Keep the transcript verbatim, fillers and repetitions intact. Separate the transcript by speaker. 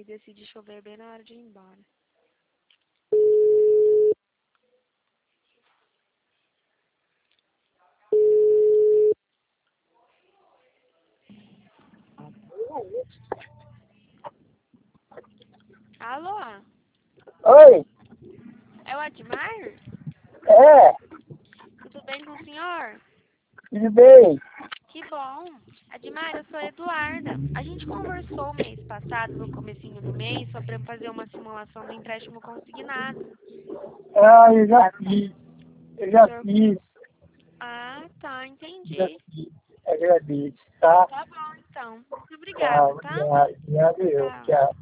Speaker 1: Aí decide chover bem na hora de ir embora. Alô?
Speaker 2: Oi,
Speaker 1: É o Admar?
Speaker 2: é,
Speaker 1: Tudo bem com o senhor?
Speaker 2: tudo bem?
Speaker 1: Que bom. Admar, eu sou a Eduarda. A gente conversou mês passado, no comecinho do mês, sobre fazer uma simulação do empréstimo consignado.
Speaker 2: Ah, eu já fiz, eu
Speaker 1: O
Speaker 2: já
Speaker 1: senhor...
Speaker 2: fiz,
Speaker 1: Ah, tá,
Speaker 2: já
Speaker 1: entendi.
Speaker 2: fiz, agradeço, tá?
Speaker 1: Tá bom, então. Muito
Speaker 2: Tchau,
Speaker 1: obrigada, tá?
Speaker 2: obrigado, obrigado eu,
Speaker 1: Tchau.
Speaker 2: tchau.